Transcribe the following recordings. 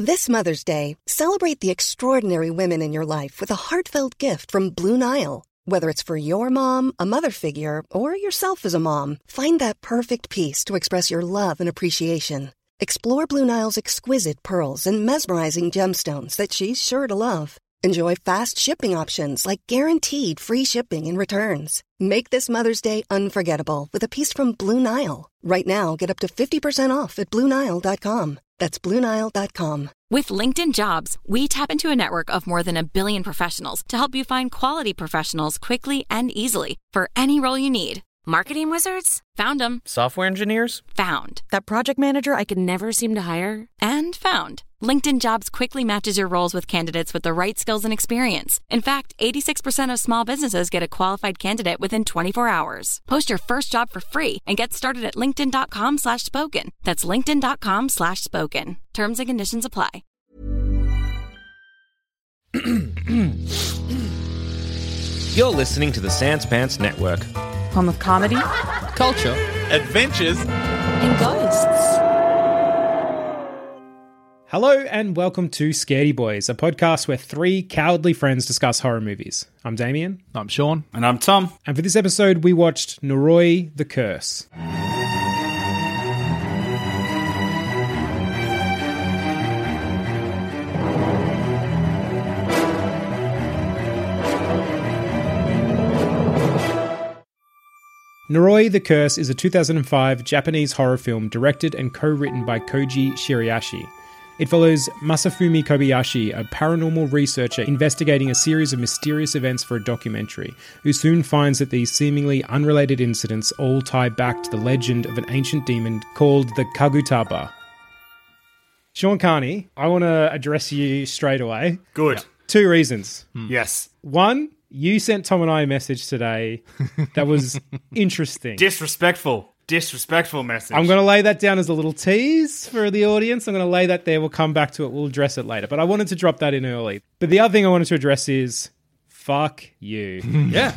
This Mother's Day, celebrate the extraordinary women in your life with a heartfelt gift from Blue Nile. Whether it's for your mom, a mother figure, or yourself as a mom, find that perfect piece to express your love and appreciation. Explore Blue Nile's exquisite pearls and mesmerizing gemstones that she's sure to love. Enjoy fast shipping options like guaranteed free shipping and returns. Make this Mother's Day unforgettable with a piece from Blue Nile. Right now, get up to 50% off at BlueNile.com. That's BlueNile.com. With LinkedIn Jobs, we tap into a network of more than 1 billion professionals to help you find quality professionals quickly and easily for any role you need. Marketing wizards? Found them. Software engineers? Found. That project manager I could never seem to hire? And found. LinkedIn Jobs quickly matches your roles with candidates with the right skills and experience. In fact, 86% of small businesses get a qualified candidate within 24 hours. Post your first job for free and get started at linkedin.com/spoken. That's linkedin.com/spoken. Terms and conditions apply. You're listening to the Sans Pants Network. Home of comedy, Culture. Adventures. and ghosts. Hello and welcome to Scaredy Boys, a podcast where three cowardly friends discuss horror movies. I'm Damien. I'm Sean. And I'm Tom. And for this episode, we watched Noroi the Curse. Noroi the Curse is a 2005 Japanese horror film directed and co-written by Koji Shirayashi. It follows Masafumi Kobayashi, a paranormal researcher investigating a series of mysterious events for a documentary, who soon finds that these seemingly unrelated incidents all tie back to the legend of an ancient demon called the Kagutaba. Sean Carney, I want to address you straight away. Good. 2 reasons. Yes. 1, you sent Tom and I a message today that was interesting. Disrespectful message. I'm going to lay that down as a little tease for the audience. I'm going to lay that there. We'll come back to it. We'll address it later. But I wanted to drop that in early. But the other thing I wanted to address is, fuck you. Yeah.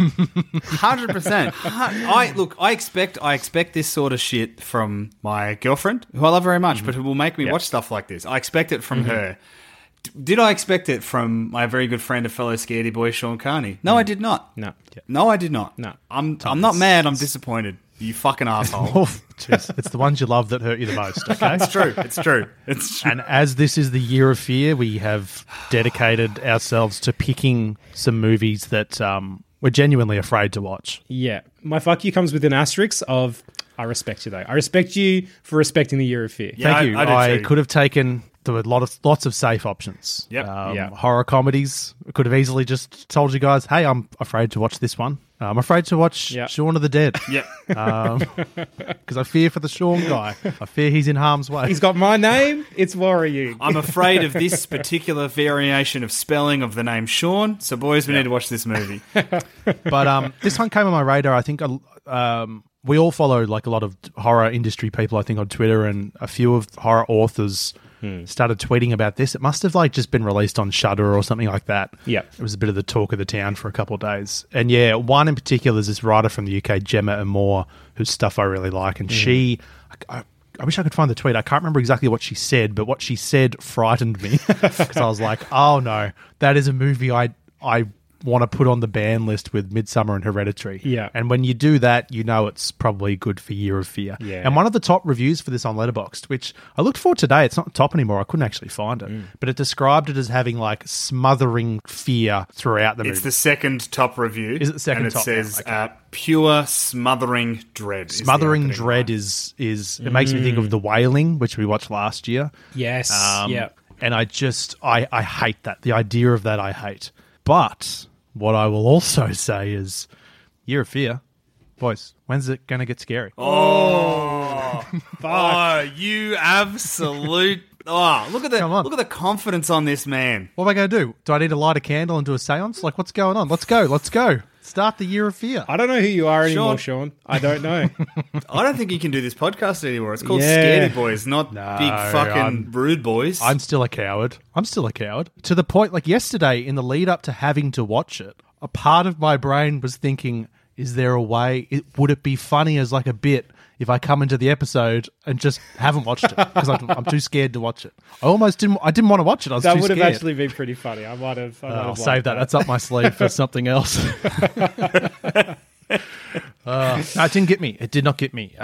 100%. I expect this sort of shit from my girlfriend, who I love very much, but who will make me watch stuff like this. I expect it from her. Did I expect it from my very good friend, a fellow scaredy boy, Sean Carney? No, I did not. No, I did not. No. I'm not mad. I'm disappointed. You fucking asshole. Oh, jeez. It's the ones you love that hurt you the most, okay? It's true. And as this is the year of fear, we have dedicated ourselves to picking some movies that we're genuinely afraid to watch. Yeah. My fuck you comes with an asterisk of, I respect you, though. I respect you for respecting the year of fear. Yeah, Thank you. I do too. could have taken... There were lots of safe options. Yep. Horror comedies. I could have easily just told you guys, hey, I'm afraid to watch this one. I'm afraid to watch Shaun of the Dead. Yep. Because I fear for the Shaun guy. I fear he's in harm's way. He's got my name. It's worrying. I'm afraid of this particular variation of spelling of the name Sean. So, boys, we need to watch this movie. But this one came on my radar. I think we all follow like a lot of horror industry people, I think, on Twitter, and a few of horror authors started tweeting about this. It must have like just been released on Shudder or something like that. Yeah. It was a bit of the talk of the town for a couple of days. And yeah, one in particular is this writer from the UK, Gemma Amor, whose stuff I really like. And she, I wish I could find the tweet. I can't remember exactly what she said, but what she said frightened me because I was like, oh no, that is a movie I want to put on the ban list with Midsommar and Hereditary. Yeah. And when you do that, you know it's probably good for Year of Fear. Yeah. And one of the top reviews for this on Letterboxd, which I looked for today, it's not top anymore, I couldn't actually find it, but it described it as having like smothering fear throughout the movie. It's the second top review. Is it the second top? And it says pure smothering dread. Smothering dread is it makes me think of The Wailing, which we watched last year. Yes. Yeah. And I hate that. The idea of that I hate. But what I will also say is, Year of Fear, boys, when's it going to get scary? Oh, you absolute! Look at the confidence on this man. What am I going to do? Do I need to light a candle and do a seance? Like, what's going on? Let's go. Start the Year of Fear. I don't know who you are anymore, Sean. I don't know. I don't think you can do this podcast anymore. It's called Scaredy Boys, not big fucking rude boys. I'm still a coward. To the point, like yesterday, in the lead up to having to watch it, a part of my brain was thinking, is there a way, would it be funny as like a bit if I come into the episode and just haven't watched it because I'm too scared to watch it. I didn't want to watch it. I was That too would scared. have actually been pretty funny. I might have. I'll save that. That's up my sleeve for something else. No, it didn't get me. It did not get me.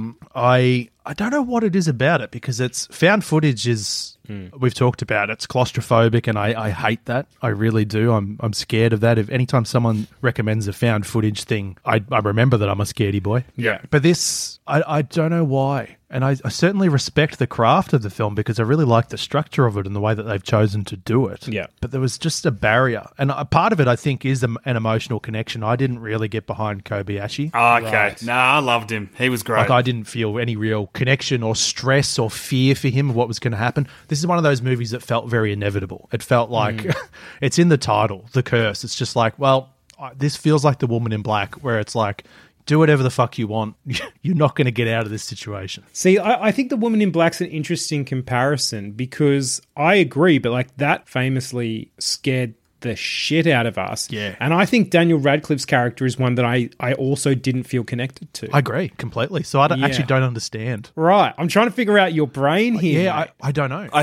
I don't know what it is about it because it's found footage is we've talked about it's claustrophobic and I hate that. I really do. I'm scared of that. If anytime someone recommends a found footage thing, I remember that I'm a scaredy boy. Yeah. But this, I don't know why. And I certainly respect the craft of the film because I really like the structure of it and the way that they've chosen to do it. Yeah. But there was just a barrier. And a part of it, I think, is an emotional connection. I didn't really get behind Kobayashi. Okay. Right. Nah, I loved him. He was great. Like, I didn't feel any real connection or stress or fear for him of what was going to happen. This is one of those movies that felt very inevitable. It felt like it's in the title, The Curse. It's just like, well, this feels like The Woman in Black, where it's like, do whatever the fuck you want. You're not going to get out of this situation. See, I think The Woman in Black's an interesting comparison because I agree, but like that famously scared the shit out of us. Yeah. And I think Daniel Radcliffe's character is one that I also didn't feel connected to. I agree completely. So I actually don't understand. Right. I'm trying to figure out your brain here. Yeah, mate. I don't know.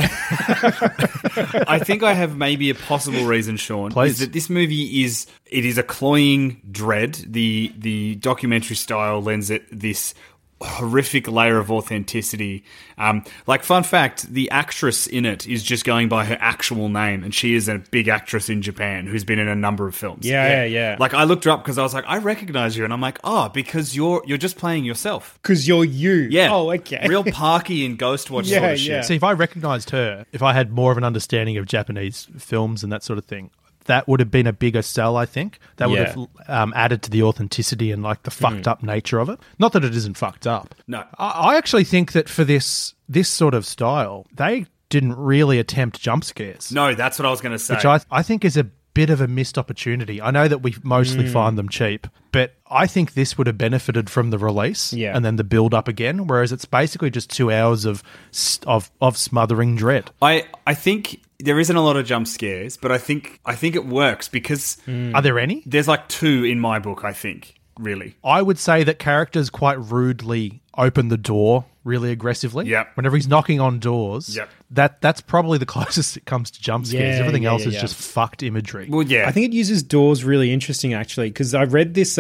I think I have maybe a possible reason, Sean, Please. is that this movie is a cloying dread. The documentary style lends it this horrific layer of authenticity. Like, fun fact, the actress in it is just going by her actual name, and she is a big actress in Japan who's been in a number of films. Yeah. Like, I looked her up because I was like, I recognize you, and I'm like, oh, because you're just playing yourself. Because you're you. Yeah. Oh, okay. Real Parky and Ghostwatch Yeah, sort of yeah. shit. See, if I recognised her, if I had more of an understanding of Japanese films and that sort of thing, that would have been a bigger sell, I think. That would have added to the authenticity and like the fucked up nature of it. Not that it isn't fucked up. No. I actually think that for this sort of style, they didn't really attempt jump scares. No, that's what I was going to say. Which I think is a bit of a missed opportunity. I know that we mostly find them cheap, but I think this would have benefited from the release and then the build up again, whereas it's basically just 2 hours of smothering dread. I think there isn't a lot of jump scares, but I think it works because Are there any? there's like 2 in my book, I think, really. I would say that characters quite rudely open the door really aggressively. Yep. Whenever he's knocking on doors, Yep. that's probably the closest it comes to jump scares. Yeah, Everything else is yeah. just fucked imagery. Well, yeah. I think it uses doors really interesting, actually, because I read this,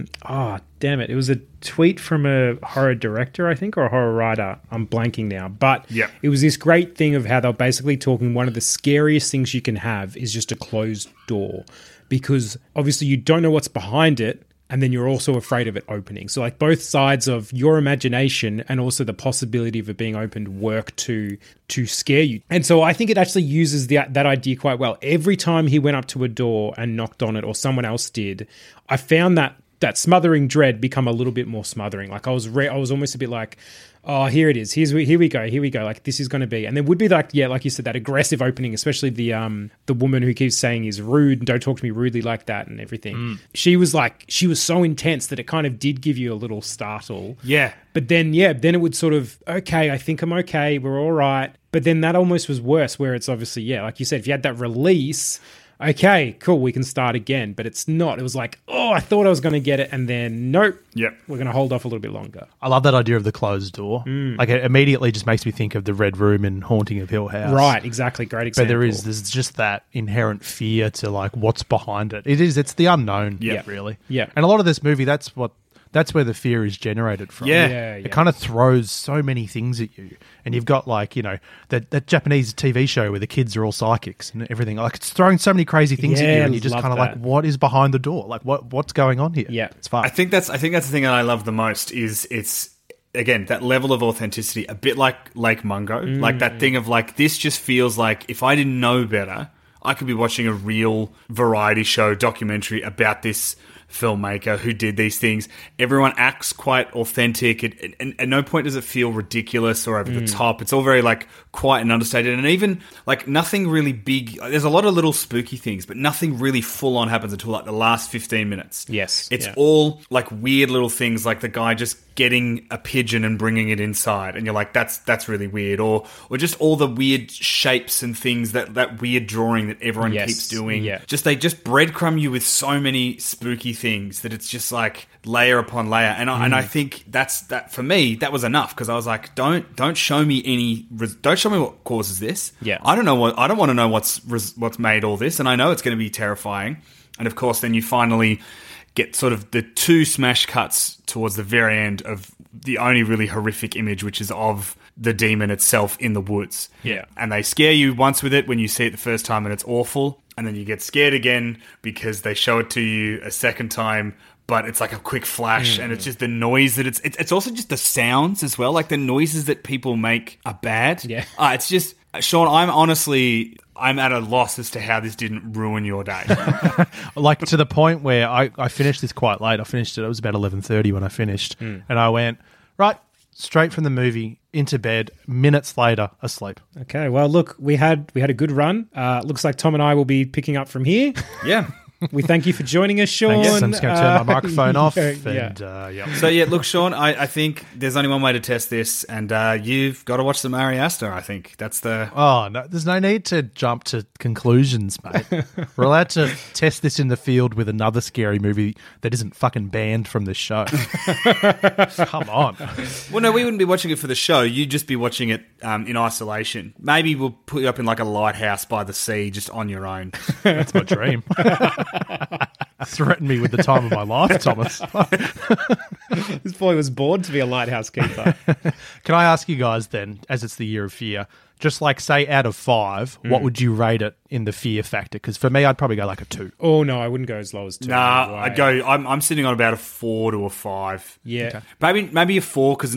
damn it, it was a tweet from a horror director, I think, or a horror writer. I'm blanking now. But Yep. it was this great thing of how they're basically talking one of the scariest things you can have is just a closed door, because obviously you don't know what's behind it, and then you're also afraid of it opening. So like both sides of your imagination and also the possibility of it being opened work to scare you. And so I think it actually uses that idea quite well. Every time he went up to a door and knocked on it, or someone else did, I found that smothering dread become a little bit more smothering. Like I was almost a bit like, oh, here it is. Here we go. Like this is going to be, and there would be like you said, that aggressive opening, especially the woman who keeps saying is rude and don't talk to me rudely like that and everything. She was so intense that it kind of did give you a little startle. Yeah. But then it would sort of, okay, I think I'm okay. We're all right. But then that almost was worse, where it's obviously, like you said, if you had that release, okay, cool, we can start again. But it's not. It was like, oh, I thought I was going to get it, and then nope. Yep. We're going to hold off a little bit longer. I love that idea of the closed door. Like it immediately just makes me think of the Red Room in Haunting of Hill House. Right, exactly. Great example. But there's just that inherent fear to like what's behind it. It's the unknown, really. Yeah. And a lot of this movie, that's where the fear is generated from. Yeah. It kind of throws so many things at you. And you've got like, that Japanese TV show where the kids are all psychics and everything. Like it's throwing so many crazy things at you, and you're just love kind of that. like, what is behind the door? Like what's going on here? Yeah. It's fun. I think that's the thing that I love the most is it's, again, that level of authenticity, a bit like Lake Mungo. Like that thing of like, this just feels like if I didn't know better, I could be watching a real variety show documentary about this filmmaker who did these things. Everyone acts quite authentic, and at no point does it feel ridiculous or over the top. It's all very like quiet and understated, and even like nothing really big. There's a lot of little spooky things, but nothing really full on happens until like the last 15 minutes. Yes, It's yeah. all like weird little things, like the guy just getting a pigeon and bringing it inside, and you're like, that's really weird, or just all the weird shapes and things, that weird drawing that everyone keeps doing. Yeah. They just breadcrumb you with so many spooky things that it's just like layer upon layer, and I think that for me that was enough, because I was like, don't show me don't show me what causes this. Yeah. I don't want to know what's made all this, and I know it's going to be terrifying. And of course, then you finally get sort of the two smash cuts towards the very end of the only really horrific image, which is of the demon itself in the woods. Yeah. And they scare you once with it when you see it the first time, and it's awful. And then you get scared again because they show it to you a second time, but it's like a quick flash, and it's just the noise that it's also just the sounds as well. Like the noises that people make are bad. Yeah. It's just, Sean, I'm at a loss as to how this didn't ruin your day. Like, to the point where I finished this quite late. It was about 11:30 when I finished, and I went, right, straight from the movie, into bed, minutes later, asleep. Okay, well, look, we had a good run. Looks like Tom and I will be picking up from here. Yeah. We thank you for joining us, Sean. Thanks. I'm just going to turn my microphone off. Yeah. So, look, Sean, I think there's only one way to test this, and you've got to watch the Ari Aster, I think. That's the... Oh, no, there's no need to jump to conclusions, mate. We're allowed to test this in the field with another scary movie that isn't fucking banned from this show. Come on. Well, no, we wouldn't be watching it for the show. You'd just be watching it in isolation. Maybe we'll put you up in like a lighthouse by the sea just on your own. That's my dream. Threaten me with the time of my life, Thomas. This boy was born to be a lighthouse keeper. Can I ask you guys then, as it's the year of fear, just like say out of 5, what would you rate it in the fear factor? Because for me, I'd probably go like a 2. Oh, no, I wouldn't go as low as 2. Nah, I'd go... I'm sitting on about a 4 to a 5. Yeah. Okay. Maybe a 4, because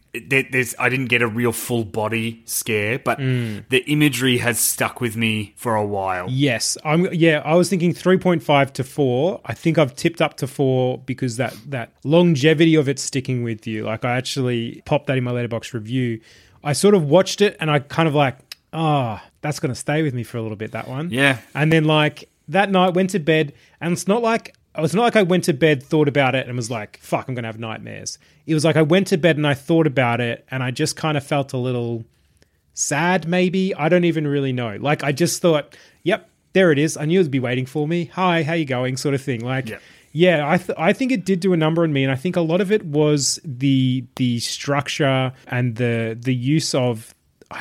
I didn't get a real full body scare, but the imagery has stuck with me for a while. Yes. I was thinking 3.5 to 4. I think I've tipped up to 4 because that longevity of it sticking with you. Like, I actually popped that in my Letterboxd review. I sort of watched it and I kind of like, that's going to stay with me for a little bit, that one. Yeah. And then like that night went to bed, and it's not like I went to bed, thought about it and was like, fuck, I'm going to have nightmares. It was like I went to bed and I thought about it and I just kind of felt a little sad maybe. I don't even really know. Like I just thought, yep, there it is. I knew it would be waiting for me. Hi, how you going? Sort of thing. Like, yeah, I think it did do a number on me, and I think a lot of it was the structure and the use of.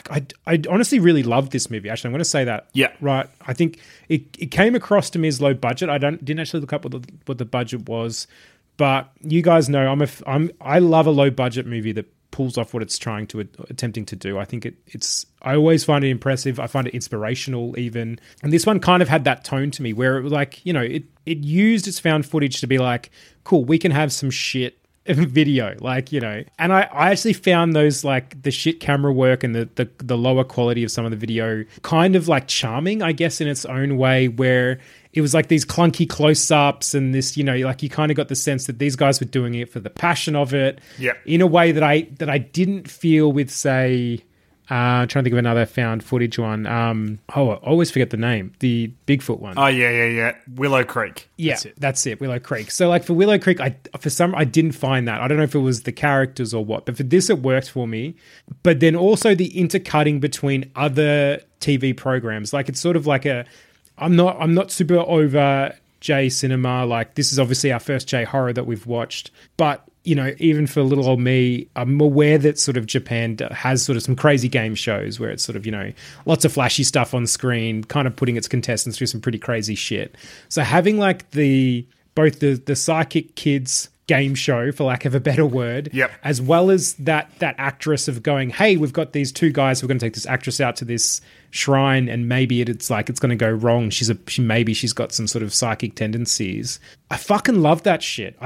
I honestly really loved this movie. Actually, I'm going to say that. Yeah, right. I think it came across to me as low budget. I didn't actually look up what the budget was, but you guys know I love a low budget movie that pulls off what it's attempting to do. I think I always find it impressive. I find it inspirational even. And this one kind of had that tone to me where it was like, it used its found footage to be like, cool, we can have some shit video, like, and I actually found those, like, the shit camera work and the lower quality of some of the video kind of like charming, I guess, in its own way, where it was like these clunky close-ups and this, like you kind of got the sense that these guys were doing it for the passion of it, in a way that I didn't feel with, say, trying to think of another found footage one. I always forget the name. The Bigfoot one. Oh, yeah. Willow Creek. Yeah, that's it. Willow Creek. So, like, for Willow Creek, I didn't find that. I don't know if it was the characters or what, but for this, it worked for me. But then also the intercutting between other TV programs. Like, it's sort of like I'm not super over J cinema. Like, this is obviously our first J horror that we've watched, but even for little old me, I'm aware that sort of Japan has sort of some crazy game shows where it's sort of, lots of flashy stuff on screen, kind of putting its contestants through some pretty crazy shit. So having like both the Psychic Kids game show, for lack of a better word, as well as that actress of going, hey, we've got these two guys, we're going to take this actress out to this shrine and maybe it's going to go wrong. Maybe she's got some sort of psychic tendencies. I fucking love that shit.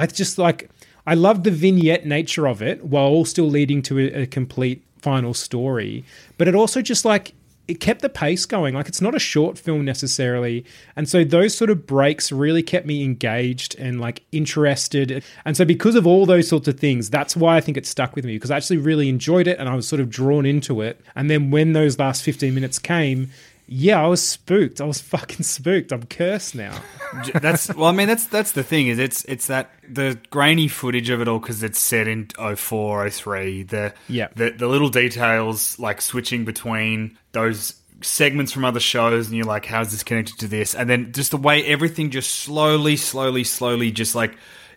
I love the vignette nature of it while all still leading to a complete final story. But it also just it kept the pace going. Like, it's not a short film necessarily. And so those sort of breaks really kept me engaged and interested. And so because of all those sorts of things, that's why I think it stuck with me, because I actually really enjoyed it and I was sort of drawn into it. And then when those last 15 minutes came, Yeah, I was spooked. I was fucking spooked. I'm cursed now. That's the thing is it's that the grainy footage of it all because it's set in 04, 03. The little details like switching between those segments from other shows and you're like, how's this connected to this? And then just the way everything just slowly just like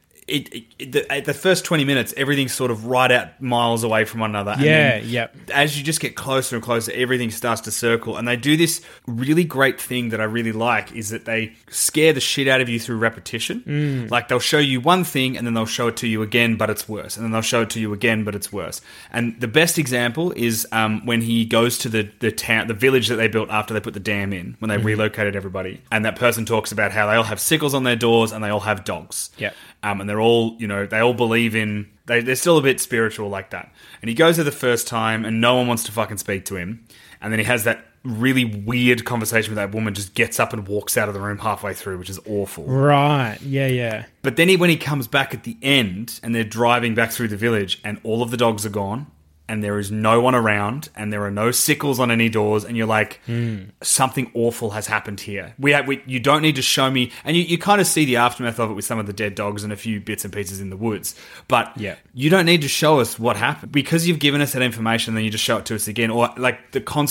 the first 20 minutes, everything's sort of right out miles away from one another. And then as you just get closer and closer, everything starts to circle. And they do this really great thing that I really like is that they scare the shit out of you through repetition. Like they'll show you one thing and then they'll show it to you again, but it's worse. And then they'll show it to you again, but it's worse. And the best example is when he goes to the town, the village that they built after they put the dam in, when they relocated everybody. And that person talks about how they all have sickles on their doors and they all have dogs. Yeah. And they're all, they all believe in, they're still a bit spiritual like that. And he goes there the first time and no one wants to fucking speak to him. And then he has that really weird conversation with that woman, just gets up and walks out of the room halfway through, which is awful. Right, yeah. But then when he comes back at the end and they're driving back through the village and all of the dogs are gone and there is no one around and there are no sickles on any doors and you're like, something awful has happened here. You don't need to show me, and you kind of see the aftermath of it with some of the dead dogs and a few bits and pieces in the woods, but you don't need to show us what happened because you've given us that information and then you just show it to us again, or like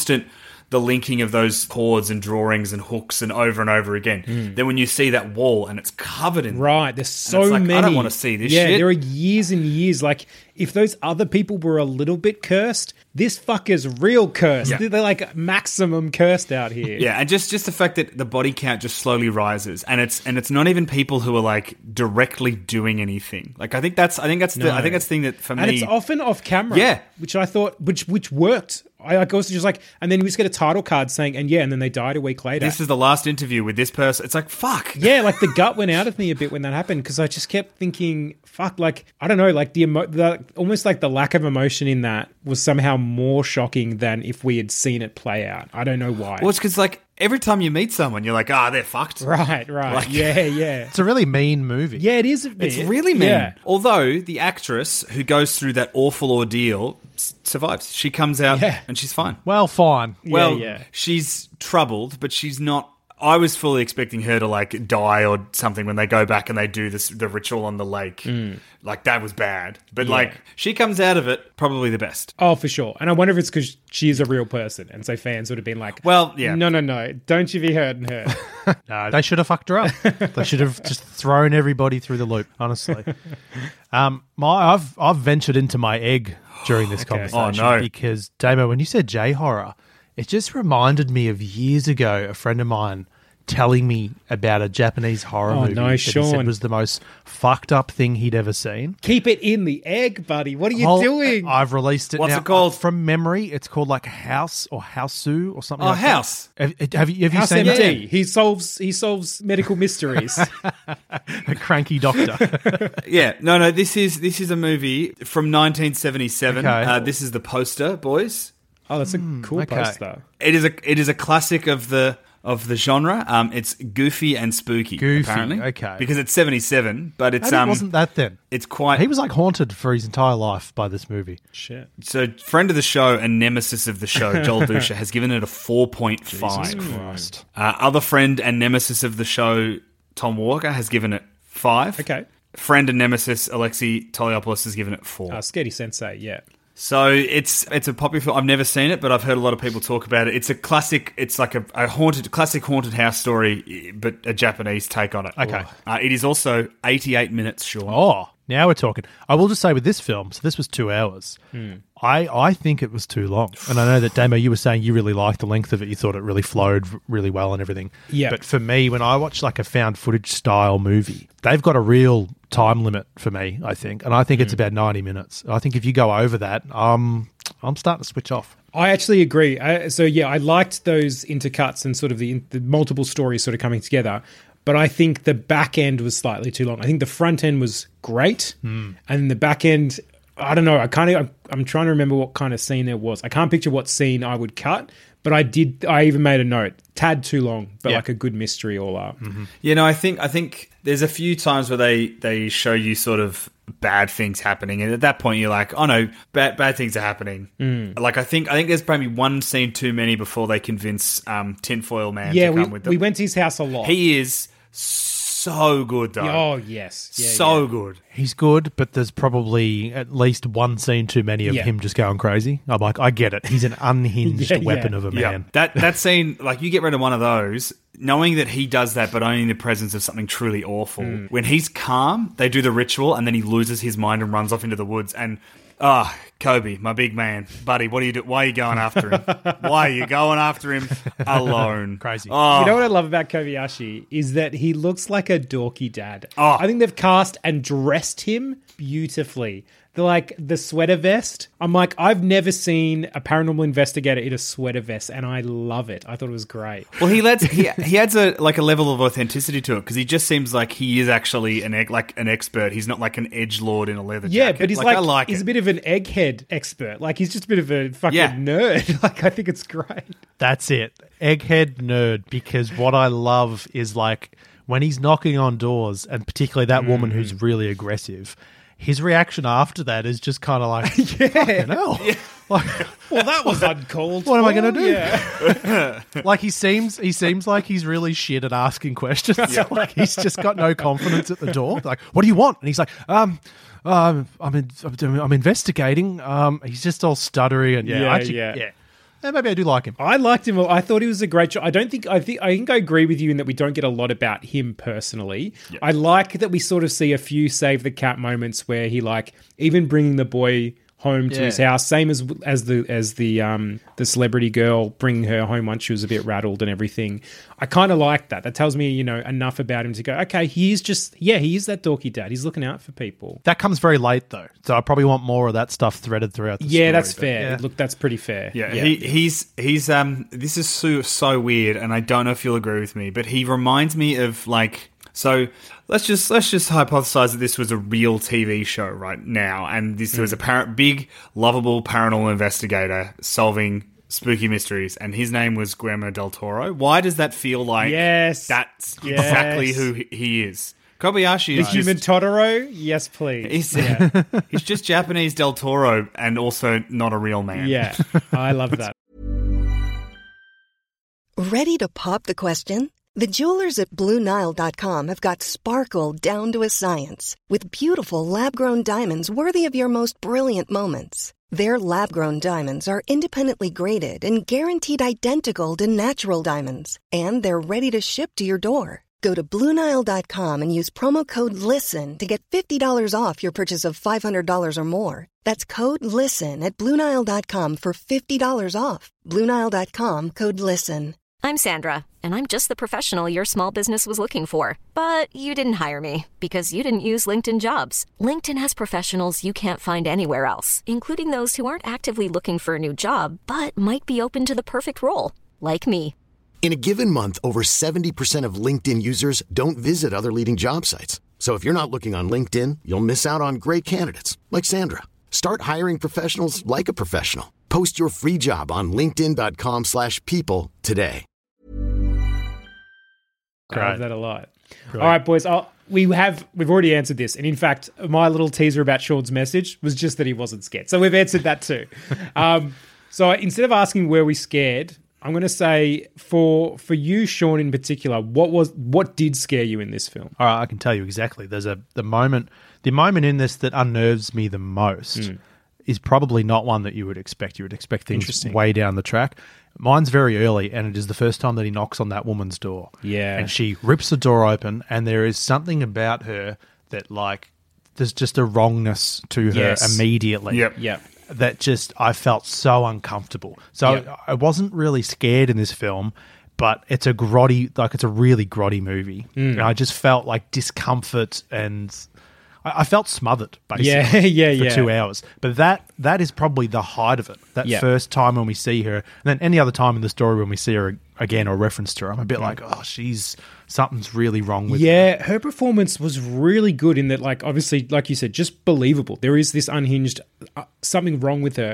the linking of those cords and drawings and hooks and over again. Then when you see that wall and it's covered in... Right, there's so many. I don't want to see this shit. Yeah, there are years and years. Like, if those other people were a little bit cursed, this fucker's real cursed. Yeah. They're like maximum cursed out here. Yeah, and just the fact that the body count just slowly rises, and it's not even people who are like directly doing anything. Like I think that's the thing that for me, and it's often off camera. Yeah, which I thought which worked. I was just like, and then we just get a title card saying, and then they died a week later. This is the last interview with this person. It's like, fuck. Yeah, like the gut went out of me a bit when that happened because I just kept thinking, fuck, like, I don't know, like almost like the lack of emotion in that was somehow more shocking than if we had seen it play out. I don't know why. Well, it's because like every time you meet someone, you're like, they're fucked. Right. Like, yeah. It's a really mean movie. Yeah, it is. It's really mean. Yeah. Although the actress who goes through that awful ordeal survives. She comes out and she's fine. Well, fine. She's troubled, but she's not. I was fully expecting her to like die or something when they go back and they do the ritual on the lake. Like that was bad. But like she comes out of it probably the best. Oh, for sure. And I wonder if it's because she is a real person. And so fans would have been like, well, yeah. No. Don't you be hurting her. No, they should have fucked her up. They should have just thrown everybody through the loop, honestly. I've ventured into my egg during this conversation. Oh, no. Because, Damo, when you said J-horror, it just reminded me of years ago, a friend of mine telling me about a Japanese horror movie that he said was the most fucked up thing he'd ever seen. Keep it in the egg, buddy. What are you doing? I've released it now. What's it called? From memory, it's called like House or Houseu or something like House. that. Have you House seen MD. that? He solves medical mysteries. A cranky doctor. Yeah. No, this is a movie from 1977. Okay. This is the poster, boys. Oh, that's a cool poster. It is a classic of the genre. It's goofy and spooky. Apparently. Okay. Because it's 77, but it's Maybe it wasn't that then. It's quite. He was like haunted for his entire life by this movie. Shit. So, friend of the show and nemesis of the show, Joel Dusha, has given it a 4.5. Jesus Christ. Other friend and nemesis of the show, Tom Walker, has given it 5. Okay. Friend and nemesis, Alexei Toliopoulos, has given it 4. Scaredy Sensei, yeah. So it's a popular film. I've never seen it, but I've heard a lot of people talk about it. It's a classic. It's like a classic haunted house story, but a Japanese take on it. Okay. It is also 88 minutes short. Oh, now we're talking. I will just say with this film, so this was 2 hours. I think it was too long. And I know that, Damo, you were saying you really liked the length of it. You thought it really flowed really well and everything. Yeah. But for me, when I watch like a found footage style movie, they've got a real time limit for me, I think. And I think it's about 90 minutes. I think if you go over that, I'm starting to switch off. I actually agree. I liked those intercuts and sort of the multiple stories sort of coming together. But I think the back end was slightly too long. I think the front end was great. And the back end, I don't know. I'm trying to remember what kind of scene there was. I can't picture what scene I would cut, but I even made a note. Tad too long, but like a good mystery all up. You know, I think there's a few times where they show you sort of bad things happening, and at that point you're like, oh no, bad things are happening. Like I think there's probably one scene too many before they convince Tinfoil Man to come with them. We went to his house a lot. He is so good though. Oh yes, Good. He's good, but there's probably at least one scene too many of him just going crazy. I'm like, I get it. He's an unhinged weapon of a man. That scene, like you get rid of one of those, knowing that he does that, but only in the presence of something truly awful. When he's calm, they do the ritual, and then he loses his mind and runs off into the woods. And Kobe, my big man, buddy, what do you do? Why are you going after him? Why are you going after him alone? Crazy. Oh. You know what I love about Kobayashi is that he looks like a dorky dad. Oh. I think they've cast and dressed him beautifully. The sweater vest. I'm like, I've never seen a paranormal investigator in a sweater vest, and I love it. I thought it was great. Well, he adds a level of authenticity to it because he just seems like he is actually an expert. He's not like an edgelord in a leather jacket. But he's a bit of an egghead expert. Like he's just a bit of a fucking nerd. Like I think it's great. That's it. Egghead nerd, because what I love is like when he's knocking on doors, and particularly that woman who's really aggressive, his reaction after that is just kind of like, fucking hell. Yeah. Like, well, that was uncalled. What am I going to do? Yeah. Like he seems like he's really shit at asking questions. Yeah. Like he's just got no confidence at the door. Like, what do you want? And he's like, I'm investigating. He's just all stuttery and Yeah, maybe I do like him. I liked him. I thought he was a great job. I think I agree with you in that we don't get a lot about him personally. Yep. I like that we sort of see a few save the cat moments where he like even bringing the boy home to his house, same as the celebrity girl bringing her home once she was a bit rattled and everything. I kind of like that. That tells me, enough about him to go, okay, he is that dorky dad. He's looking out for people. That comes very late though, so I probably want more of that stuff threaded throughout the story. Yeah, that's fair. Yeah. Look, that's pretty fair. Yeah. He's this is so weird, and I don't know if you'll agree with me, but he reminds me of like. So let's just hypothesize that this was a real TV show right now, and this was a big, lovable paranormal investigator solving spooky mysteries, and his name was Guillermo del Toro. Why does that feel like that's exactly who he is? Kobayashi is human Totoro? Yes, please. He's just Japanese Del Toro and also not a real man. Yeah, I love that. Ready to pop the question? The jewelers at BlueNile.com have got sparkle down to a science with beautiful lab-grown diamonds worthy of your most brilliant moments. Their lab-grown diamonds are independently graded and guaranteed identical to natural diamonds, and they're ready to ship to your door. Go to BlueNile.com and use promo code LISTEN to get $50 off your purchase of $500 or more. That's code LISTEN at BlueNile.com for $50 off. BlueNile.com, code LISTEN. I'm Sandra, and I'm just the professional your small business was looking for. But you didn't hire me because you didn't use LinkedIn Jobs. LinkedIn has professionals you can't find anywhere else, including those who aren't actively looking for a new job, but might be open to the perfect role, like me. In a given month, over 70% of LinkedIn users don't visit other leading job sites. So if you're not looking on LinkedIn, you'll miss out on great candidates like Sandra. Start hiring professionals like a professional. Post your free job on linkedin.com/people today. I love that a lot. Great. All right, boys. We've already answered this, and in fact, my little teaser about Sean's message was just that he wasn't scared. So we've answered that too. So instead of asking were we scared, I'm going to say for you, Sean, in particular, what did scare you in this film? All right, I can tell you exactly. There's the moment in this that unnerves me the most is probably not one that you would expect. You would expect things way down the track. Mine's very early, and it is the first time that he knocks on that woman's door. Yeah. And she rips the door open, and there is something about her that, like, there's just a wrongness to her immediately. Yep. That just, I felt so uncomfortable. So I wasn't really scared in this film, but it's a really grotty movie. And I just felt like discomfort, and I felt smothered, basically, for 2 hours. But that is probably the height of it. That first time when we see her, and then any other time in the story when we see her again or reference to her, I'm a bit like, something's really wrong with her. Yeah, her performance was really good in that, like, obviously, like you said, just believable. There is this unhinged, something wrong with her.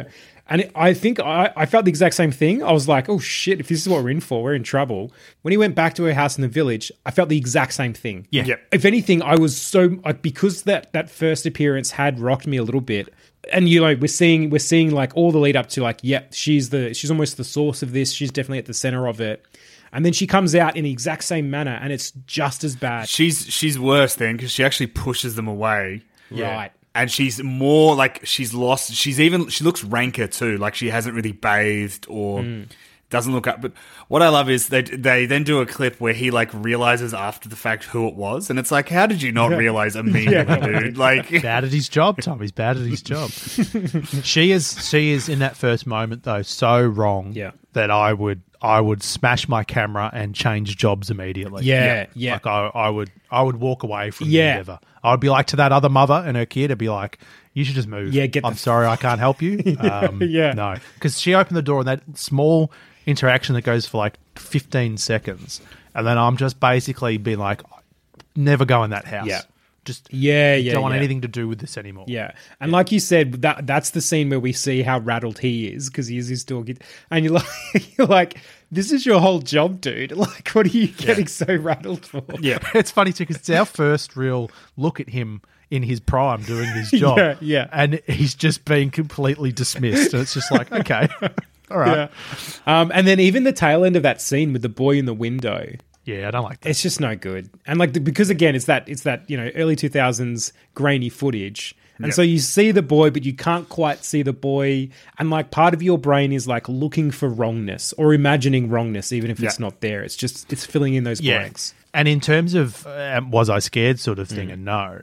And I think I felt the exact same thing. I was like, oh shit, if this is what we're in for, we're in trouble. When he went back to her house in the village, I felt the exact same thing. Yeah. Yep. If anything, I was so, because that first appearance had rocked me a little bit. And you know, we're seeing like all the lead up to like, yeah, she's almost the source of this. She's definitely at the center of it. And then she comes out in the exact same manner, and it's just as bad. She's worse then because she actually pushes them away. Right. And she's more like she's lost. She looks ranker too. Like she hasn't really bathed or doesn't look up. But what I love is they then do a clip where he like realizes after the fact who it was, and it's like, how did you not realize immediately, dude? Like bad at his job, Tom. He's bad at his job. She is in that first moment though so wrong that I would smash my camera and change jobs immediately. Yeah. Like I would walk away from the endeavor. I would be like to that other mother and her kid. I'd be like, "You should just move. Yeah, I'm sorry, I can't help you." No, because she opened the door and that small interaction that goes for like 15 seconds, and then I'm just basically being like, "Never go in that house." Yeah. Just don't want anything to do with this anymore. Yeah. And like you said, that's the scene where we see how rattled he is because he is his dog. And you're like, this is your whole job, dude. Like, what are you getting so rattled for? Yeah. It's funny too because it's our first real look at him in his prime doing his job. Yeah. And he's just being completely dismissed. And it's just like, okay, all right. Yeah. And then even the tail end of that scene with the boy in the window. Yeah, I don't like that. It's just no good. And like because again, it's that you know early 2000s grainy footage, and so you see the boy, but you can't quite see the boy, and like part of your brain is like looking for wrongness or imagining wrongness, even if it's not there. It's filling in those blanks. And in terms of was I scared sort of thing, and no.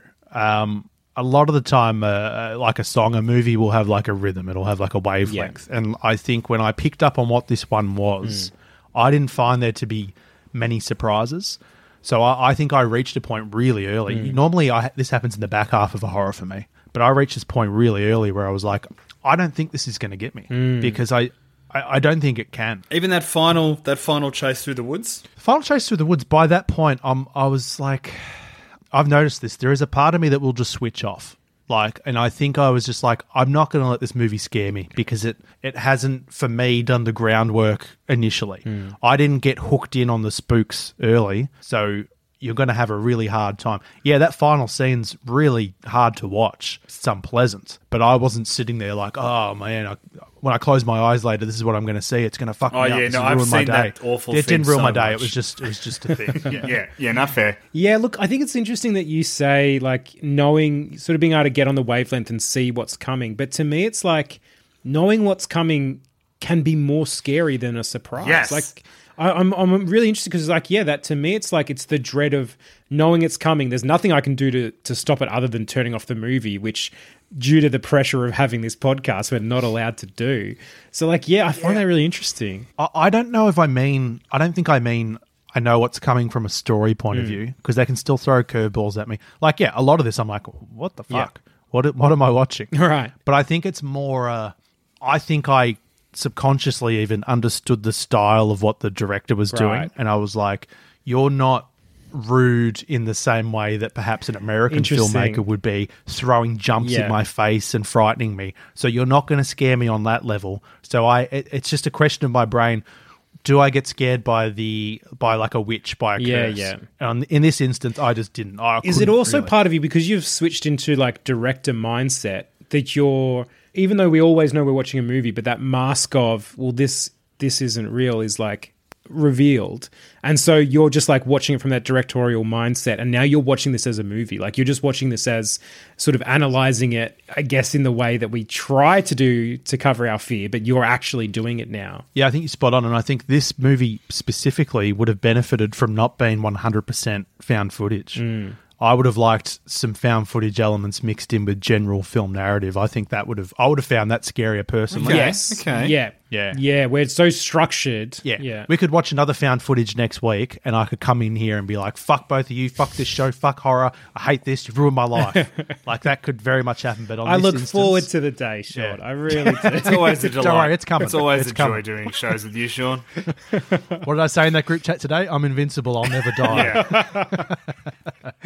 A lot of the time, like a song, a movie will have like a rhythm. It'll have like a wavelength, and I think when I picked up on what this one was, I didn't find there to be many surprises. So I think I reached a point really early. Normally this happens in the back half of a horror for me, but I reached this point really early where I was like, I don't think this is going to get me because I don't think it can. Even that final chase through the woods? The final chase through the woods, by that point, I was like, I've noticed this. There is a part of me that will just switch off. Like, and I think I was just like, I'm not going to let this movie scare me because it hasn't, for me, done the groundwork initially. I didn't get hooked in on the spooks early, so you're going to have a really hard time. Yeah, that final scene's really hard to watch. It's unpleasant, but I wasn't sitting there like, oh man, when I close my eyes later, this is what I'm going to see. It's going to fuck me up. Yeah, no, I've seen that awful thing. It didn't ruin so my day. much. It was just a thing. Yeah, not fair. Yeah, look, I think it's interesting that you say like knowing, sort of being able to get on the wavelength and see what's coming. But to me, it's like knowing what's coming can be more scary than a surprise. Yes. Like I'm really interested because like, yeah, that to me, it's like it's the dread of knowing it's coming. There's nothing I can do to stop it other than turning off the movie, which due to the pressure of having this podcast, we're not allowed to do. So like, yeah, I find that really interesting. I don't know if I don't think I mean I know what's coming from a story point of view because they can still throw curveballs at me. Like, yeah, a lot of this I'm like, what the fuck? What am I watching? Right. But I think it's more, I think I subconsciously even understood the style of what the director was doing. And I was like, you're not rude in the same way that perhaps an American filmmaker would be, throwing jumps in my face and frightening me. So you're not going to scare me on that level. So it's just a question of my brain. Do I get scared by like a witch, by a curse? Yeah. And in this instance, I just didn't. Is it also part of you because you've switched into like director mindset that you're, even though we always know we're watching a movie, but that mask of, well, this isn't real is like revealed. And so you're just like watching it from that directorial mindset. And now you're watching this as a movie. Like you're just watching this as sort of analyzing it, I guess, in the way that we try to do to cover our fear, but you're actually doing it now. Yeah, I think you're spot on. And I think this movie specifically would have benefited from not being 100% found footage. I would have liked some found footage elements mixed in with general film narrative. I think I would have found that scarier personally. Okay. Yes. Okay. Yeah, where it's so structured. Yeah. We could watch another found footage next week and I could come in here and be like, fuck both of you, fuck this show, fuck horror, I hate this, you've ruined my life. Like that could very much happen. But on I this look instance, forward to the day, Sean. I really do. It's always a delight. Don't worry, it's coming. It's always It's a joy coming. doing shows with you, Sean. What did I say in that group chat today? I'm invincible, I'll never die.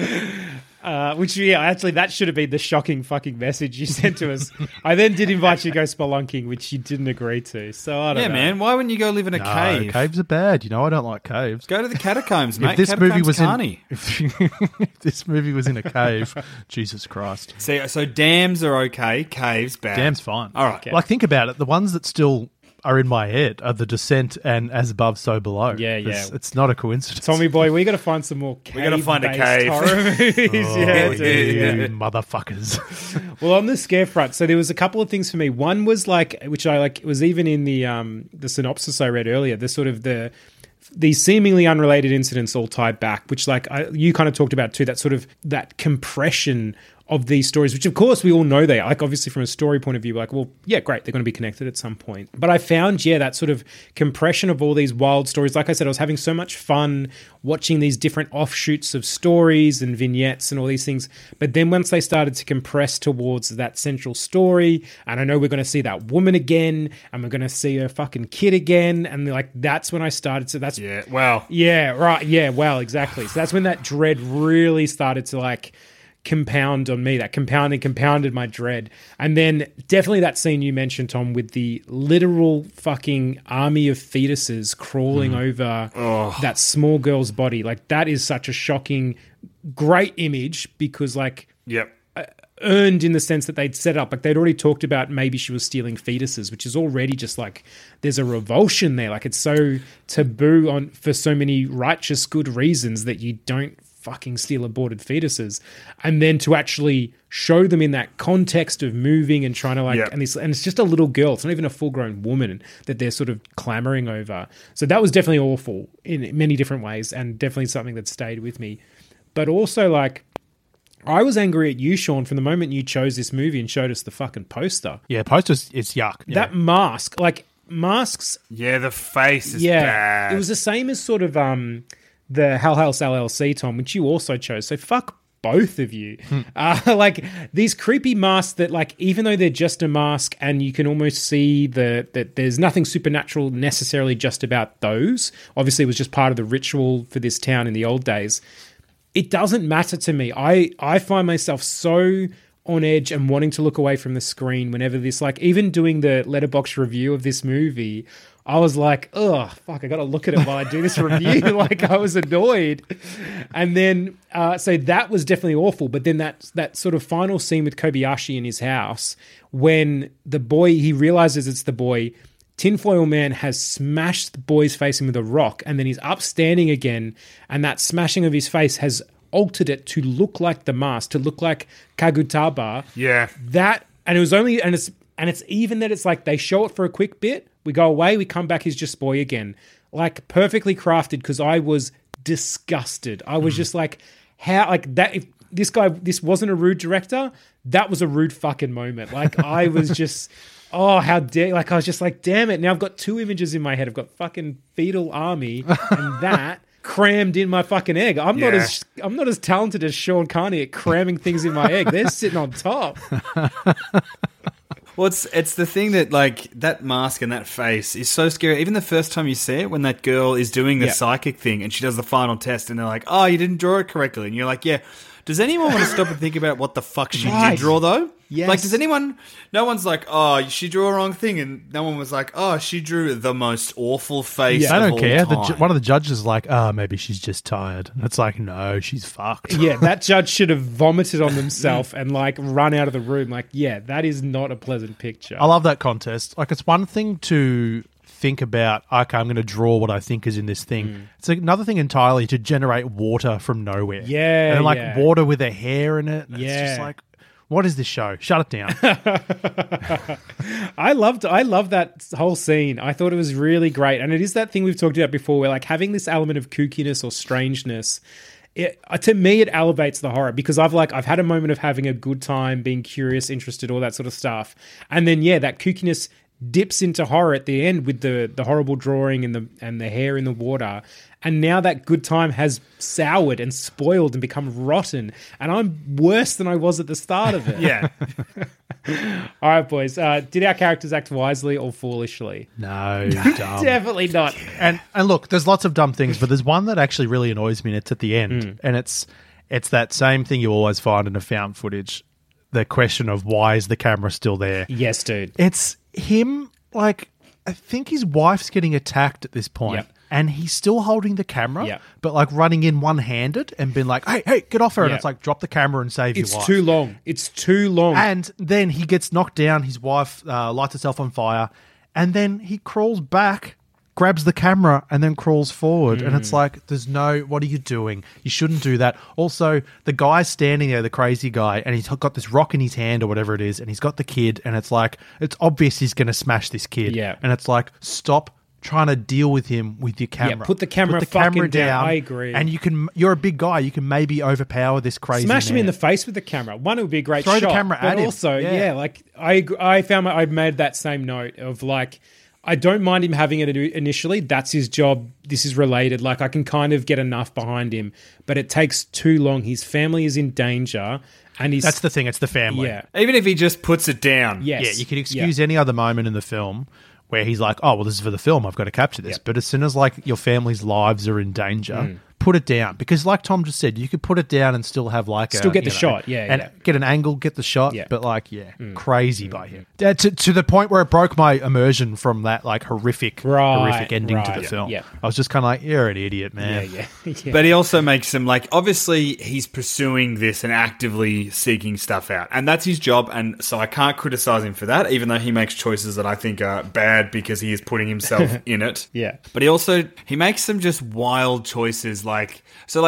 Which, actually, that should have been the shocking fucking message you sent to us. I then did invite you to go spelunking, which you didn't agree to. So I don't know. Yeah, man. Why wouldn't you go live in a cave? Caves are bad. You know, I don't like caves. Go to the catacombs, mate. If this movie was if this movie was in a cave, Jesus Christ. See, so dams are okay, caves bad. Dams fine. All right. Okay. Like, think about it. The ones that still are in my head are The Descent and As Above, So Below. Yeah. It's not a coincidence. Tommy boy, we got to find some more We gotta find a cave. horror movies. You motherfuckers. Well, on the scare front, so there was a couple of things for me. One was which I like, it was even in the synopsis I read earlier, the sort of these seemingly unrelated incidents all tied back, which you kind of talked about too, that sort of that compression of these stories, which of course we all know they are. Like, obviously from a story point of view, like, well, yeah, great, they're going to be connected at some point. But I found, that sort of compression of all these wild stories. Like I said, I was having so much fun watching these different offshoots of stories and vignettes and all these things. But then once they started to compress towards that central story, and I know we're going to see that woman again, and we're going to see her fucking kid again, and that's when I started to, exactly. So that's when that dread really started to compound on me. That compounded my dread. And then definitely that scene you mentioned, Tom, with the literal fucking army of fetuses crawling over that small girl's body. Like, that is such a shocking, great image because earned in the sense that they'd set up, they'd already talked about maybe she was stealing fetuses, which is already just there's a revulsion there. It's so taboo for so many righteous good reasons that you don't fucking steal aborted fetuses, and then to actually show them in that context of moving and trying to and it's just a little girl, it's not even a full-grown woman that they're sort of clamoring over. So that was definitely awful in many different ways, and definitely something that stayed with me. But also I was angry at you, Sean, from the moment you chose this movie and showed us the fucking poster. Yeah, poster's it's yuck. Yeah. That mask, masks. Yeah, the face is bad. It was the same as sort of the Hell House LLC, Tom, which you also chose. So fuck both of you. These creepy masks that even though they're just a mask and you can almost see that there's nothing supernatural necessarily just about those. Obviously, it was just part of the ritual for this town in the old days. It doesn't matter to me. I find myself so on edge and wanting to look away from the screen whenever this, even doing the Letterboxd review of this movie, I was like, oh, fuck, I got to look at it while I do this review. I was annoyed. And then, so that was definitely awful. But then that sort of final scene with Kobayashi in his house, when the boy, he realizes it's the boy, Tinfoil Man has smashed the boy's face in with a rock, and then he's upstanding again, and that smashing of his face has altered it to look like the mask, to look like Kagutaba. Yeah. And it was only, and it's even that it's they show it for a quick bit, we go away, we come back, he's just boy again. Perfectly crafted, because I was disgusted. I was just how, that, if this wasn't a rude director, that was a rude fucking moment. I was just... Oh, how dare... I was just damn it. Now I've got two images in my head. I've got fucking fetal army and that crammed in my fucking egg. I'm not as talented as Sean Carney at cramming things in my egg. They're sitting on top. Well, it's the thing that that mask and that face is so scary. Even the first time you see it, when that girl is doing the psychic thing and she does the final test and they're like, oh, you didn't draw it correctly. And you're like, yeah. Does anyone want to stop and think about what the fuck she did draw, though? Yes. Does anyone... No one's like, oh, she drew a wrong thing. And no one was like, oh, she drew the most awful face of I don't all care. time. One of the judges is like, maybe she's just tired. And it's no, she's fucked. Yeah, that judge should have vomited on themselves and run out of the room. That is not a pleasant picture. I love that contest. It's one thing to... think about, okay, I'm going to draw what I think is in this thing. It's another thing entirely to generate water from nowhere. Yeah. And water with a hair in it. Yeah. It's just what is this show? Shut it down. I loved that whole scene. I thought it was really great. And it is that thing we've talked about before where having this element of kookiness or strangeness, to me, it elevates the horror because I've had a moment of having a good time, being curious, interested, all that sort of stuff. And then, that kookiness dips into horror at the end with the horrible drawing and the hair in the water. And now that good time has soured and spoiled and become rotten. And I'm worse than I was at the start of it. Yeah. All right, boys. Did our characters act wisely or foolishly? No, dumb. Definitely not. And look, there's lots of dumb things, but there's one that actually really annoys me, and it's at the end. And it's It's that same thing you always find in a found footage. The question of why is the camera still there? Yes, dude. It's him, like, I think his wife's getting attacked at this point. Yep. And he's still holding the camera, Yep. but like running in one-handed and being like, hey, get off her. And Yep. it's like, drop the camera and save your wife. It's too long. It's too long. And then he gets knocked down. His wife lights herself on fire. And then he crawls back, grabs the camera, and then crawls forward. And it's like, what are you doing? You shouldn't do that. Also, the guy's standing there, the crazy guy, and he's got this rock in his hand or whatever it is, and he's got the kid, and it's like, it's obvious he's going to smash this kid. Yeah. And it's like, stop trying to deal with him with your camera. Yeah, put the camera fucking down. I agree. And you're a big guy. You can maybe overpower this crazy Smash him man. in the face with the camera. One, it would be a great Throw shot. the camera but at him. also, Yeah. like I found I made that same note of like, I don't mind him having it initially. That's his job. This is related. Like I can kind of get enough behind him, but it takes too long. His family is in danger, and That's the thing. It's the family. Yeah. Even if he just puts it down. Yes. Yeah, you could excuse any other moment in the film where he's like, oh, well, this is for the film. I've got to capture this. Yep. But as soon as like your family's lives are in danger, put it down. Because like Tom just said, you could put it down and still have like Still get the shot. Yeah, and yeah. get an angle, get the shot. Yeah. But like, crazy by him. To the point where it broke my immersion from that like horrific ending to the film. Yeah. I was just kind of like, you're an idiot, man. Yeah. But he also makes him like, obviously he's pursuing this and actively seeking stuff out. And that's his job. And so I can't criticize him for that, even though he makes choices that I think are bad because he is putting himself in it. Yeah. But he makes some just wild choices. Like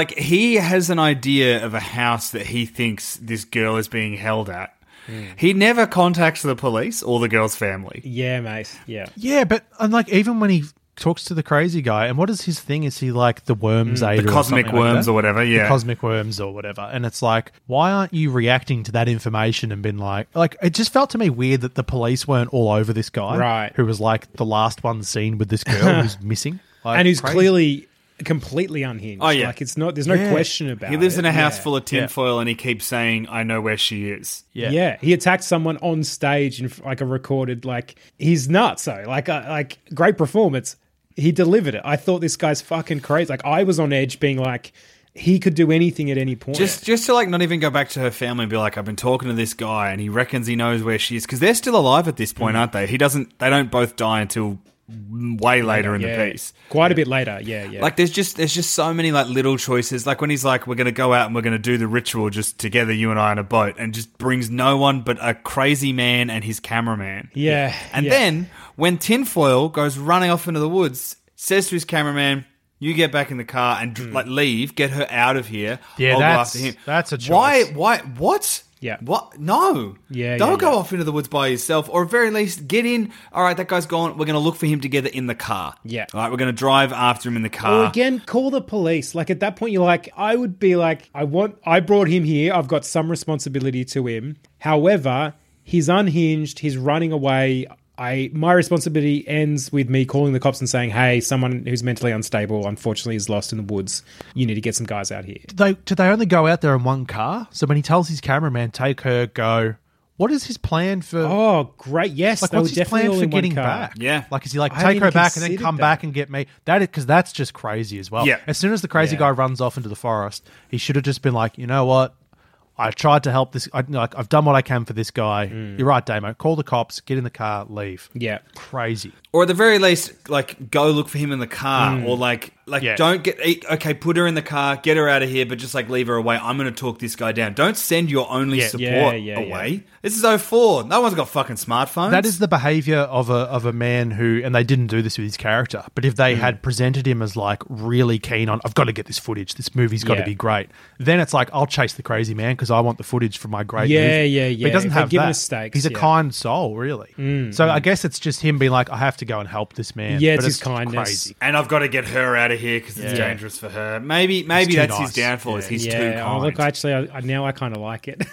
he has an idea of a house that he thinks this girl is being held at. He never contacts the police or the girl's family. Yeah, mate. Yeah. Yeah, but and like even when he talks to the crazy guy, and what is his thing? Is he like the worms The aider? cosmic worms or whatever, yeah. The cosmic worms or whatever. And it's like, why aren't you reacting to that information and been like, it just felt to me weird that the police weren't all over this guy. Right. Who was like the last one seen with this girl who's missing. Like, And who's crazy. clearly completely unhinged. Oh, yeah. Like there's no question about it. He lives in a house Yeah. full of tinfoil and he keeps saying, I know where she is. Yeah. He attacked someone on stage in like a recorded, like he's nuts. So like great performance. He delivered it. I thought this guy's fucking crazy. Like I was on edge being like, he could do anything at any point. Just to like not even go back to her family and be like, I've been talking to this guy and he reckons he knows where she is. Because they're still alive at this point, aren't they? They don't both die until way later in the piece. Quite a bit later, yeah. Like there's just so many like little choices. Like when he's like, we're gonna go out and we're gonna do the ritual just together, you and I on a boat, and just brings no one but a crazy man and his cameraman. Yeah. And then when Tinfoil goes running off into the woods, says to his cameraman, you get back in the car and like leave, get her out of here. Yeah, I'll go that's- after him. that's a choice. Why? What? Yeah. What? No. Yeah, Don't yeah, go yeah. off into the woods by yourself, or at very least get in. All right, that guy's gone. We're going to look for him together in the car. Yeah. All right, we're going to drive after him in the car. Or again, call the police. Like at that point, you're like, I would be like, I brought him here. I've got some responsibility to him. However, he's unhinged. He's running away. My responsibility ends with me calling the cops and saying, hey, someone who's mentally unstable, unfortunately, is lost in the woods. You need to get some guys out here. Did they only go out there in one car? So when he tells his cameraman, take her, go, what is his plan for... Oh, great. Yes, Like, they were what's his definitely plan all for in one getting car. back? Yeah. Like, is he like, I hadn't take her even back and then considered come that. back and get me? Because that's just crazy as well. Yeah. As soon as the crazy guy runs off into the forest, he should have just been like, you know what? I tried to help this. I've done what I can for this guy. You're right, Damo. Call the cops, get in the car, leave. Yeah. Crazy. Or at the very least, like, go look for him in the car. Or, Yeah. don't okay, put her in the car, get her out of here, but just, like, leave her away. I'm going to talk this guy down. Don't send your only support away. This is 04. No one's got fucking smartphones. That is the behavior of a man who, and they didn't do this with his character, but if they had presented him as like really keen on, I've got to get this footage, this movie's got to Yeah. be great, then it's like, I'll chase the crazy man because I want the footage from my great Yeah, movie. yeah, But he yeah. doesn't If they have give him that. the stakes, He's a yeah. kind soul, really. So I guess it's just him being like, I have to go and help this man. Yeah, But it's his kindness. Crazy. And I've got to get her out of here because it's dangerous for her. Maybe too that's his nice. downfall. Is he's too kind. Oh, look, actually, I kind of like it.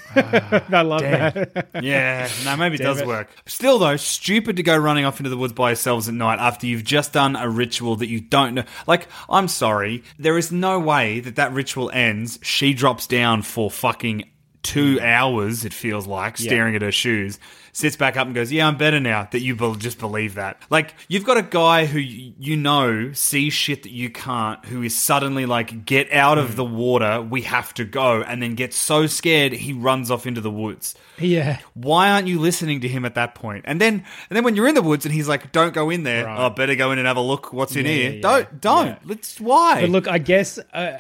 I love that. Yeah, no, maybe it Damn does it. work. Still, though, stupid to go running off into the woods by yourselves at night after you've just done a ritual that you don't know. Like, I'm sorry, there is no way that ritual ends, she drops down for fucking 2 hours, it feels like, staring at her shoes, sits back up and goes, yeah, I'm better now, that you just believe that. Like, you've got a guy who you know sees shit that you can't, who is suddenly like, get out of the water, we have to go, and then gets so scared he runs off into the woods. Yeah. Why aren't you listening to him at that point? And then when you're in the woods and he's like, don't go in there, Right. better go in and have a look what's in here. Yeah. Don't. Yeah. Let's why? But look, I guess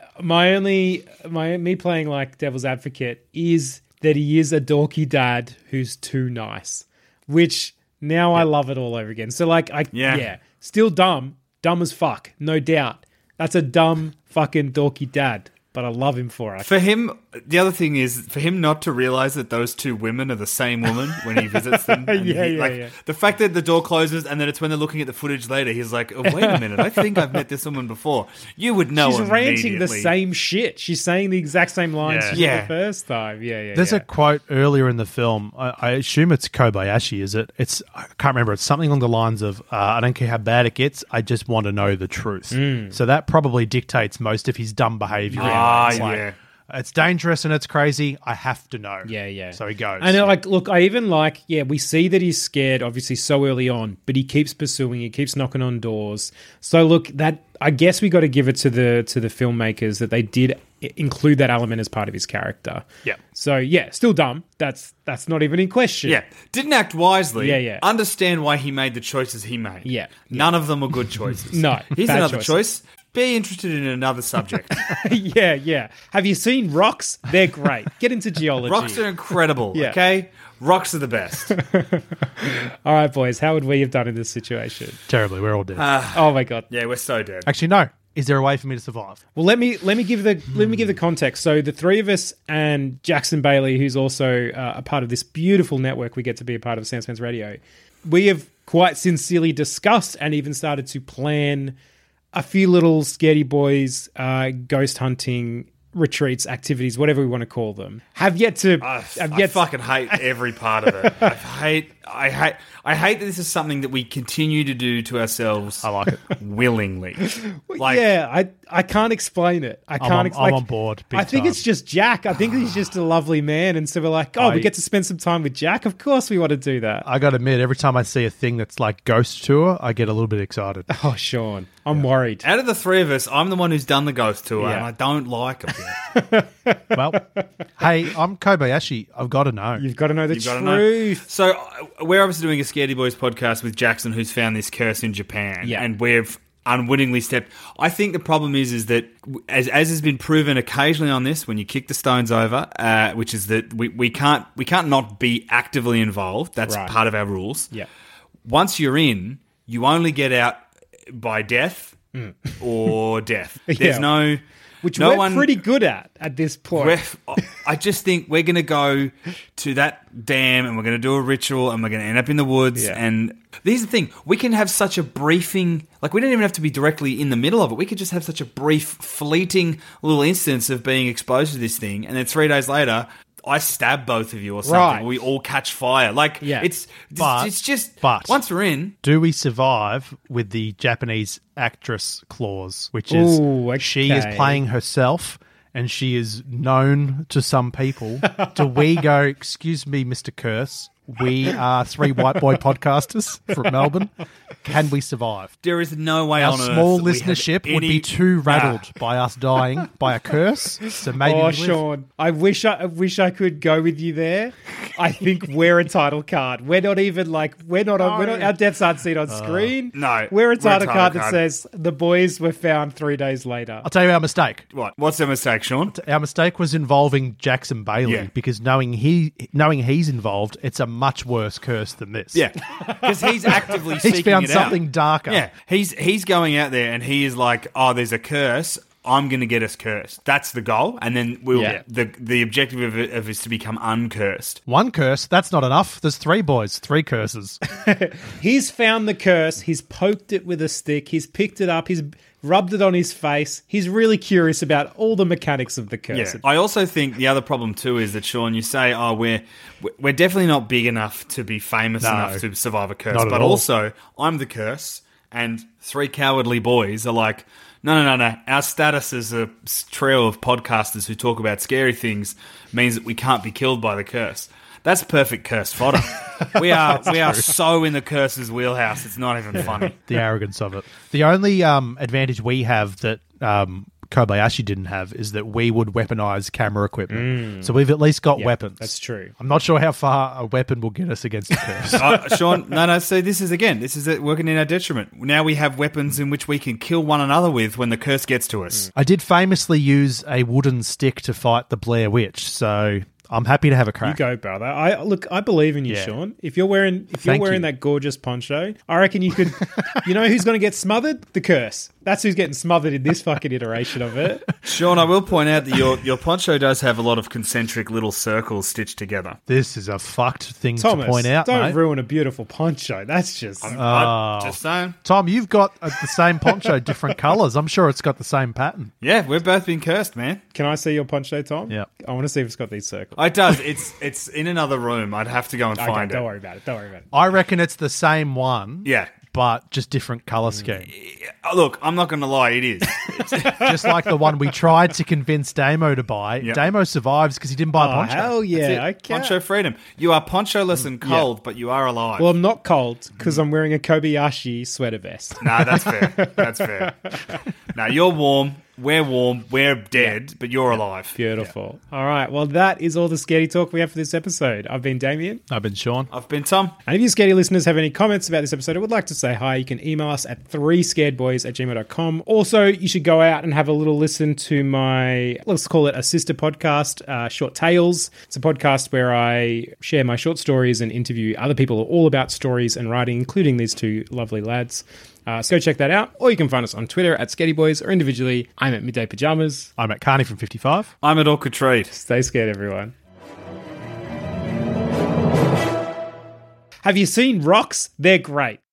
me playing like devil's advocate is that he is a dorky dad who's too nice, which now I love it all over again. So like, still dumb as fuck, no doubt. That's a dumb fucking dorky dad, but I love him for it. For him, the other thing is for him not to realize that those two women are the same woman when he visits them. And the fact that the door closes and then it's when they're looking at the footage later, he's like, oh, wait a minute, I think I've met this woman before. You would know She's ranting the immediately. same shit. She's saying the exact same lines she did Yeah. the first time. Yeah. There's a quote earlier in the film. I assume it's Kobayashi, is it? I can't remember. It's something along the lines of, I don't care how bad it gets, I just want to know the truth. So that probably dictates most of his dumb behavior. It's like, it's dangerous and it's crazy. I have to know. Yeah. So he goes. And I even we see that he's scared, obviously, so early on, but he keeps pursuing, he keeps knocking on doors. So look, that I guess we got to give it to the filmmakers that they did include that element as part of his character. Yeah. So still dumb. That's not even in question. Yeah. Didn't act wisely. Yeah. Understand why he made the choices he made. Yeah. None of them were good choices. No, Here's bad another choices. choice. Be interested in another subject. yeah. Have you seen rocks? They're great. Get into geology. Rocks are incredible, Yeah. okay? Rocks are the best. All right, boys. How would we have done in this situation? Terribly. We're all dead. Oh my god. Yeah, we're so dead. Actually, no. Is there a way for me to survive? Well, let me give the context. So the three of us and Jackson Bailey, who's also a part of this beautiful network we get to be a part of, Sans Pants Radio, we have quite sincerely discussed and even started to plan a few little Scaredy Boys ghost hunting retreats, activities, whatever we want to call them. I fucking hate every part of it. I hate that this is something that we continue to do to ourselves. I like it. Willingly. I can't explain it. I'm on board. Big I think time. it's just Jack. I think he's just a lovely man, and so we're like, we get to spend some time with Jack. Of course, we want to do that. I got to admit, every time I see a thing that's like Ghost Tour, I get a little bit excited. Oh, Sean, I'm worried. Out of the three of us, I'm the one who's done the ghost tour, Yeah. and I don't like it. Well, hey, I'm Kobayashi. I've got to know. You've got to know the You've gotta know. truth. So we're obviously doing a Scaredy Boys podcast with Jackson, who's found this curse in Japan, Yeah. and we've unwittingly stepped. I think the problem is that as has been proven occasionally on this, when you kick the stones over, which is that we can't not be actively involved. That's Right. part of our rules. Yeah. Once you're in, you only get out by death or death. There's Yeah. no. Which no we're one, pretty good at this point. I just think we're going to go to that dam and we're going to do a ritual and we're going to end up in the woods. Yeah. And here's the thing. We can have such a briefing, like we don't even have to be directly in the middle of it. We could just have such a brief, fleeting little instance of being exposed to this thing. And then 3 days later, I stab both of you or something. Right. Or we all catch fire. Like, Yeah. it's just, but- once we're in, Do we survive with the Japanese actress clause, which is Ooh, she is okay. playing herself and she is known to some people? Do we go, excuse me, Mr. Curse, we are 3 white boy podcasters from Melbourne. Can we survive? there is no way Our on earth small that we have listenership would any- be too rattled by us dying by a curse. So maybe we live. Sean, I wish I could go with you there. I think we're a title card. We're not even like our deaths aren't seen on screen. no, we're a title title card that card. says the boys were found 3 days later. I'll tell you our mistake. What? What's the mistake, Sean? Our mistake was involving Jackson Bailey Yeah. because knowing he's involved, it's a much worse curse than this. Yeah, because he's actively He's seeking found it out. something darker. Yeah, he's going out there and he is like, oh, there's a curse. I'm going to get us cursed. That's the goal, and then the objective of it is to become uncursed. One curse, that's not enough. There's 3 boys, 3 curses. He's found the curse. He's poked it with a stick. He's picked it up. He's rubbed it on his face. He's really curious about all the mechanics of the curse. Yeah. I also think the other problem too is that, Sean, you say, oh, we're definitely not big enough to be famous enough to survive a curse, Not at but all. also I'm the curse, and 3 cowardly boys are like, No. Our status as a trio of podcasters who talk about scary things means that we can't be killed by the curse. That's perfect curse fodder. We are so in the curse's wheelhouse. It's not even funny. The arrogance of it. The only advantage we have that Kobayashi didn't have is that we would weaponize camera equipment. So we've at least got weapons. That's true. I'm not sure how far a weapon will get us against a curse. Sean, no. So this is it working in our detriment. Now we have weapons in which we can kill one another with when the curse gets to us. I did famously use a wooden stick to fight the Blair Witch, so I'm happy to have a crack. You go, brother. I believe in you, Sean. If you're wearing that gorgeous poncho, I reckon you could. You know who's going to get smothered? The curse. That's who's getting smothered in this fucking iteration of it. Sean, I will point out that your poncho does have a lot of concentric little circles stitched together. This is a fucked thing Thomas, to point out, don't mate. ruin a beautiful poncho. That's just... I'm just saying. Tom, you've got the same poncho, different colours. I'm sure it's got the same pattern. Yeah, we've both been cursed, man. Can I see your poncho, Tom? Yeah. I want to see if it's got these circles. It does. It's in another room. I'd have to go and find it. Don't worry about it. I reckon it's the same one. Yeah. But just different colour scheme. Look, I'm not going to lie, it is. Just like the one we tried to convince Damo to buy. Yep. Damo survives because he didn't buy a poncho. Hell yeah. Okay. Poncho freedom. You are poncholess and cold, but you are alive. Well, I'm not cold because I'm wearing a Kobayashi sweater vest. Nah, that's fair. That's fair. Now, you're warm. We're dead, but you're alive. Beautiful. Yeah. All right. Well, that is all the Scaredy talk we have for this episode. I've been Damien. I've been Sean. I've been Tom. And if you Scaredy listeners have any comments about this episode or would like to say hi, you can email us at 3scaredboys@gmail.com. Also, you should go out and have a little listen to my, let's call it a sister podcast, Short Tales. It's a podcast where I share my short stories and interview other people all about stories and writing, including these two lovely lads. So go check that out, or you can find us on Twitter at Scaredy Boys, or individually, I'm at Midday Pajamas. I'm at Carney from 55. I'm at Awkward Treat. Stay scared, everyone. Have you seen rocks? They're great.